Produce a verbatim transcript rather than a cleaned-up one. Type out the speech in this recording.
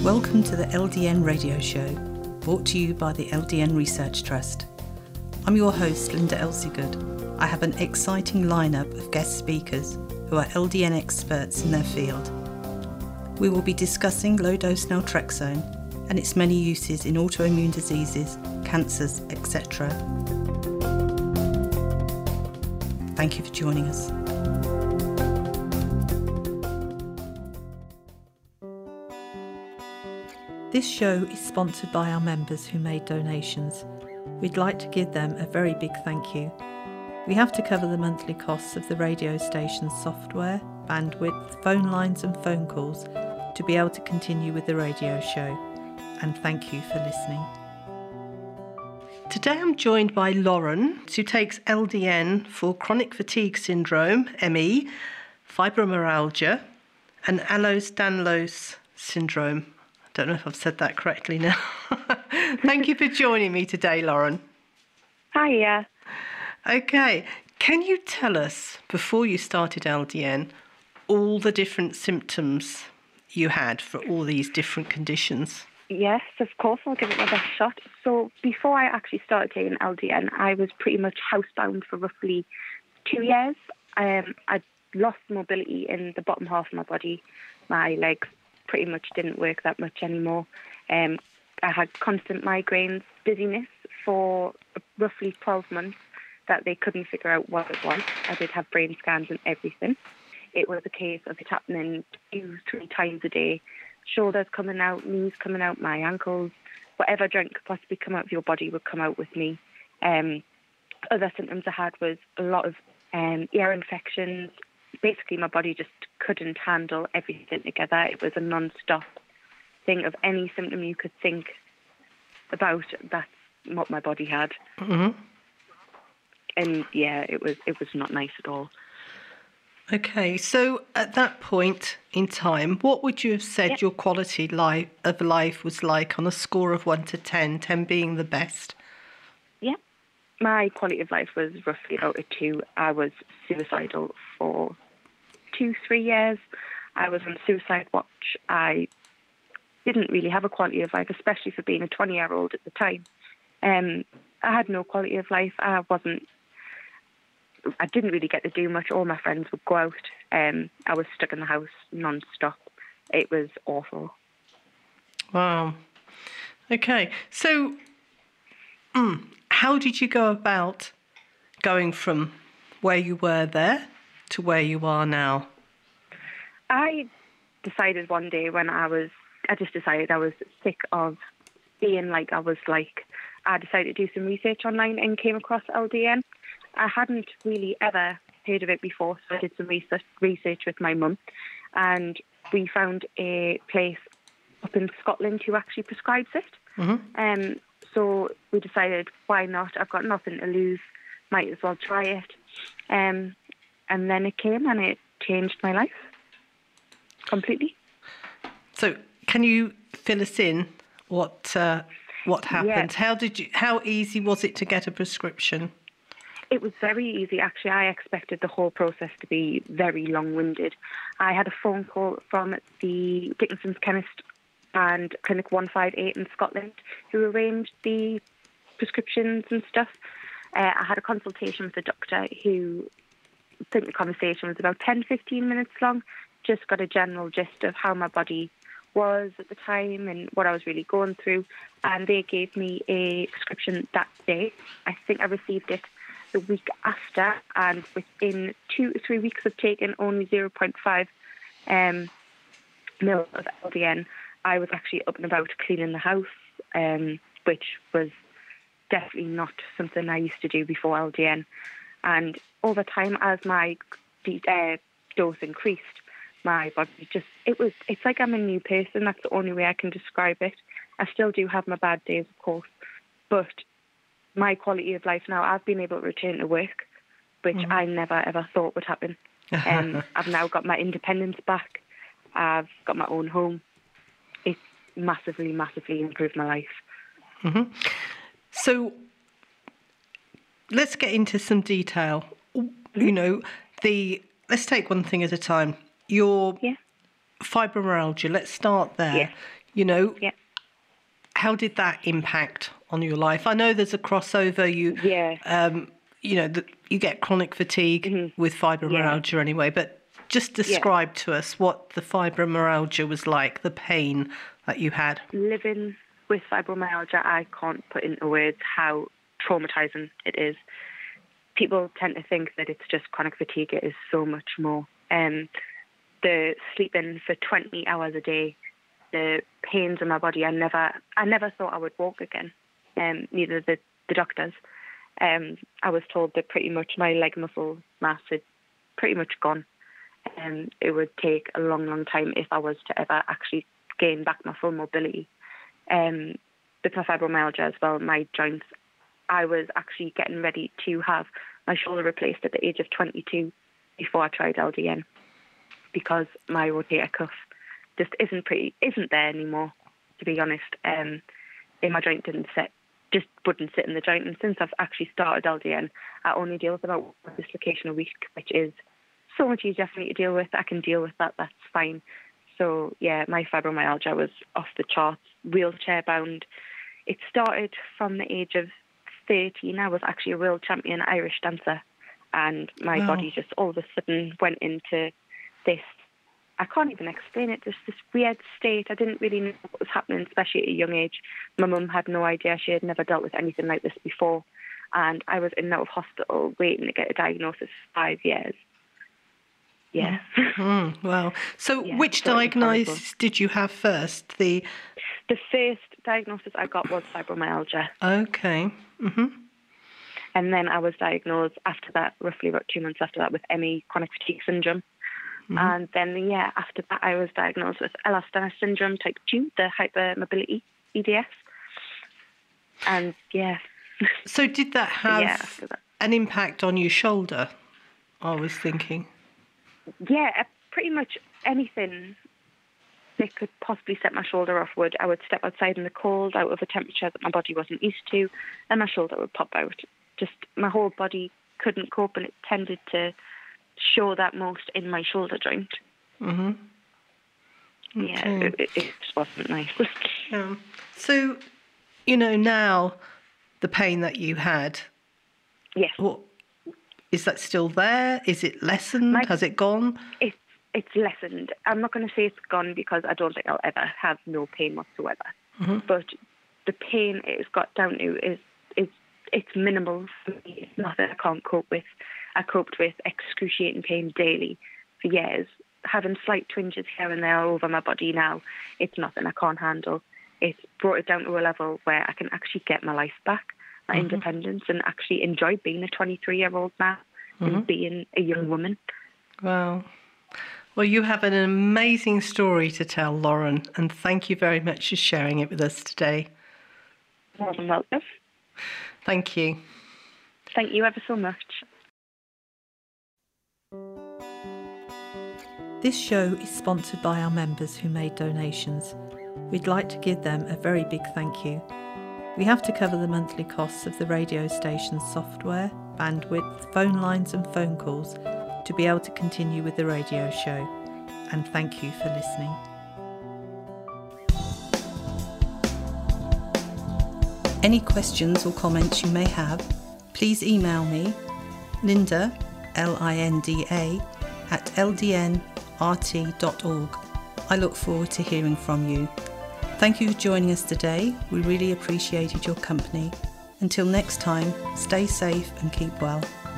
Welcome to the L D N Radio Show, brought to you by the L D N Research Trust. I'm your host, Linda Elseygood. I have an exciting lineup of guest speakers who are L D N experts in their field. We will be discussing low-dose naltrexone and its many uses in autoimmune diseases, cancers, et cetera. Thank you for joining us. This show is sponsored by our members who made donations. We'd like to give them a very big thank you. We have to cover the monthly costs of the radio station's software, bandwidth, phone lines and phone calls to be able to continue with the radio show. And thank you for listening. Today I'm joined by Lauren, who takes L D N for chronic fatigue syndrome, M E, fibromyalgia, and Ehlers-Danlos syndrome. I don't know if I've said that correctly now. Thank you for joining me today, Lauren. Hiya. Okay, can you tell us, before you started L D N, all the different symptoms you had for all these different conditions? Yes, of course, I'll give it my best shot. So before I actually started taking L D N, I was pretty much housebound for roughly two years. Um, I lost mobility in the bottom half of my body. My legs pretty much didn't work that much anymore. Um, I had constant migraines, dizziness for roughly twelve months that they couldn't figure out what it was. I did have brain scans and everything. It was a case of it happening two, three times a day. Shoulders coming out, knees coming out, my ankles, whatever drink could possibly come out of your body would come out with me. Um, other symptoms I had was a lot of um, ear infections. Basically, my body just couldn't handle everything together. It was a non-stop thing of any symptom you could think about. That's what my body had. Mm-hmm. And yeah, it was it was not nice at all. Okay, so at that point in time, what would you have said Yep. your quality life of life was like on a score of one to ten, ten being the best? Yeah, my quality of life was roughly about a two. I was suicidal for two, three years. I was on suicide watch. I didn't really have a quality of life, especially for being a twenty-year-old at the time. Um, I had no quality of life. I wasn't. I didn't really get to do much. All my friends would go out. Um, I was stuck in the house non-stop. It was awful. Wow. Okay, so mm, how did you go about going from where you were there to where you are now? I decided one day when I was, I just decided I was sick of being like I was like. I decided to do some research online and came across L D N. I hadn't really ever heard of it before, so I did some research, research with my mum, and we found a place up in Scotland who actually prescribes it. Mm-hmm. Um, so we decided, why not? I've got nothing to lose, might as well try it. Um, and then it came and it changed my life completely. So can you fill us in what uh, what happened? Yeah. How did you? How easy was it to get a prescription? It was very easy, actually. I expected the whole process to be very long-winded. I had a phone call from the Dickinson's chemist and Clinic one five eight in Scotland who arranged the prescriptions and stuff. Uh, I had a consultation with the doctor who, I think the conversation was about ten, fifteen minutes long, just got a general gist of how my body was at the time and what I was really going through. And they gave me a prescription that day. I think I received it the week after, and within two or three weeks of taking only zero point five um, mil of L D N, I was actually up and about cleaning the house, um, which was definitely not something I used to do before L D N. And over time, as my uh, dose increased, my body just, it was, it's like I'm a new person. That's the only way I can describe it. I still do have my bad days, of course, but my quality of life now, I've been able to return to work, which mm-hmm. I never ever thought would happen. Um, I've now got my independence back. I've got my own home. It's massively, massively improved my life. Mm-hmm. So let's get into some detail. Mm-hmm. You know, the let's take one thing at a time. Your yeah. fibromyalgia, let's start there. Yeah. you know, yeah. how did that impact on your life? I know there's a crossover. You, yeah. um, you know, the, you get chronic fatigue mm-hmm. with fibromyalgia yeah. anyway. But just describe yeah. to us what the fibromyalgia was like, the pain that you had. Living with fibromyalgia, I can't put into words how traumatizing it is. People tend to think that it's just chronic fatigue. It is so much more. Um, the sleeping for twenty hours a day, the pains in my body. I never, I never thought I would walk again. Um, neither the the doctors. Um, I was told that pretty much my leg muscle mass had pretty much gone. Um, it would take a long, long time if I was to ever actually gain back my full mobility. Um, with my fibromyalgia as well, my joints. I was actually getting ready to have my shoulder replaced at the age of twenty-two before I tried L D N, because my rotator cuff just isn't pretty, isn't there anymore, to be honest. Um, and my joint didn't sit, just wouldn't sit in the joint. And since I've actually started L D N, I only deal with about one dislocation a week, which is so much easier for me to deal with. I can deal with that, that's fine. So yeah, my fibromyalgia was off the charts, wheelchair bound. It started from the age of thirteen. I was actually a world champion Irish dancer, and my wow. body just all of a sudden went into this, I can't even explain it, just this weird state. I didn't really know what was happening, especially at a young age. My mum had no idea. She had never dealt with anything like this before, and I was in and out of hospital waiting to get a diagnosis for five years. Yeah. Mm, wow. So yeah, which diagnosis did you have first? The the first diagnosis I got was fibromyalgia. Okay. Mm-hmm. And then I was diagnosed after that, roughly about two months after that, with M E, chronic fatigue syndrome. Mm-hmm. And then, yeah, after that, I was diagnosed with Ehlers-Danlos syndrome type two, the hypermobility, E D S. And, yeah. So did that have yeah, after that. an impact on your shoulder, I was thinking? Yeah, pretty much anything that could possibly set my shoulder off would. I would step outside in the cold, out of a temperature that my body wasn't used to, and my shoulder would pop out. Just my whole body couldn't cope, and it tended to show that most in my shoulder joint. Mm-hmm. Okay. Yeah, it, it, it just wasn't nice. Yeah. So, you know, now the pain that you had, yes. What, is that still there? Is it lessened? My, Has it gone? It's it's lessened. I'm not going to say it's gone, because I don't think I'll ever have no pain whatsoever. Mm-hmm. But the pain it's got down to is is it's minimal for me. It's nothing I can't cope with. I coped with excruciating pain daily for years. Having slight twinges here and there all over my body now, it's nothing I can't handle. It's brought it down to a level where I can actually get my life back, my mm-hmm. independence, and actually enjoy being a twenty-three-year-old now mm-hmm. and being a young woman. Wow. Well, you have an amazing story to tell, Lauren, and thank you very much for sharing it with us today. More than welcome. Thank you. Thank you ever so much. This show is sponsored by our members who made donations. We'd like to give them a very big thank you. We have to cover the monthly costs of the radio station's software, bandwidth, phone lines and phone calls to be able to continue with the radio show. And thank you for listening. Any questions or comments you may have, please email me, Linda, L I N D A, at L D N R T dot org. I look forward to hearing from you. Thank you for joining us today. We really appreciated your company. Until next time, stay safe and keep well.